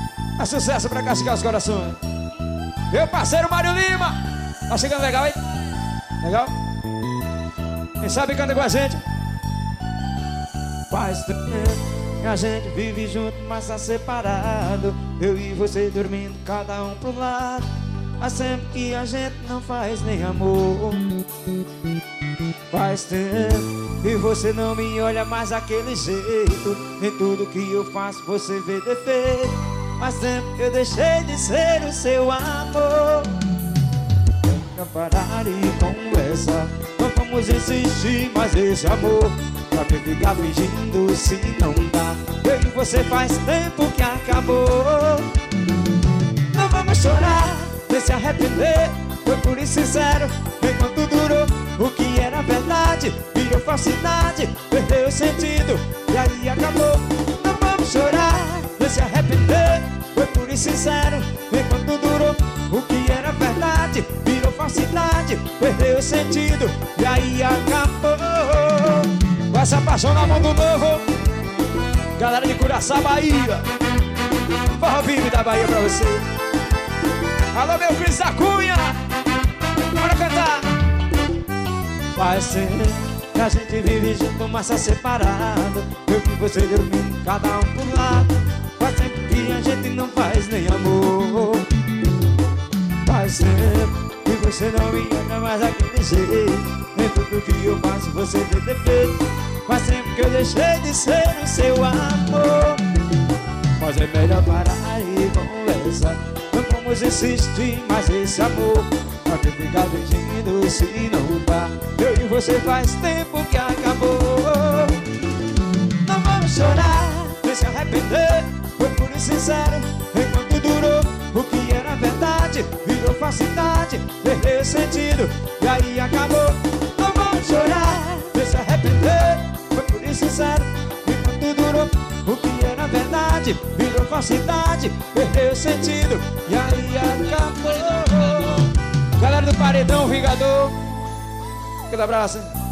É sucesso pra cascar os corações. Meu parceiro Mário Lima. Tá chegando legal, hein? Legal? Quem sabe canta com a gente. Faz tempo que a gente vive junto, mas tá separado. Eu e você dormindo, cada um pro lado. Mas sempre que a gente não faz nem amor. Faz tempo e você não me olha mais daquele jeito. Nem tudo que eu faço você vê defeito. Faz tempo que eu deixei de ser o seu amor. Não parar e conversa, não vamos insistir mais esse amor. Pra que ficar fingindo se não dá? Eu e você faz tempo que acabou. Não vamos chorar, nem se arrepender. Foi por isso sincero, enquanto durou. O que era verdade virou falsidade, perdeu o sentido e aí acabou. Não vamos chorar, nem se arrepender. Foi por isso sincero, enquanto durou. O que era verdade virou falsidade, perdeu o sentido e aí acabou. Com essa paixão na mão do novo, galera de Curaçá, Bahia. Forró Vive da Bahia pra você. Alô, meu Cris da Cunha, bora cantar. Faz tempo que a gente vive junto, mas tá separado. Eu e você dormindo, cada um pro lado. Faz tempo que a gente não faz nem amor. Faz tempo que você não me olha mais daquele jeito. Nem tudo que eu faço você vê defeito. Faz tempo que eu deixei de ser o seu amor. Mas é melhor parar e conversar. Não vamos insistir mais esse amor. Pra que ficar fingindo se não dá? Eu e você faz tempo que acabou. Não vamos chorar, nem se arrepender. Foi por isso sincero, enquanto durou. O que era verdade virou falsidade, perdeu sentido e aí acabou. Não vamos chorar, nem se arrepender. Foi por isso sincero, enquanto durou. O que era verdade virou falsidade, perdeu sentido e aí acabou. Galera do Paredão Vingador, aquele abraço, hein?